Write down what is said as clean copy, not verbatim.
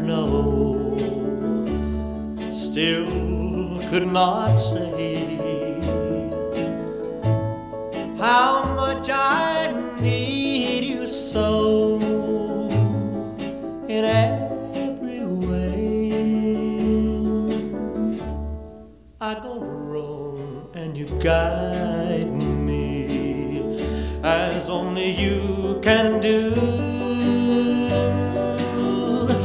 know, still could not say how much I need you so in every way. I go wrong and you guide me as only you can do.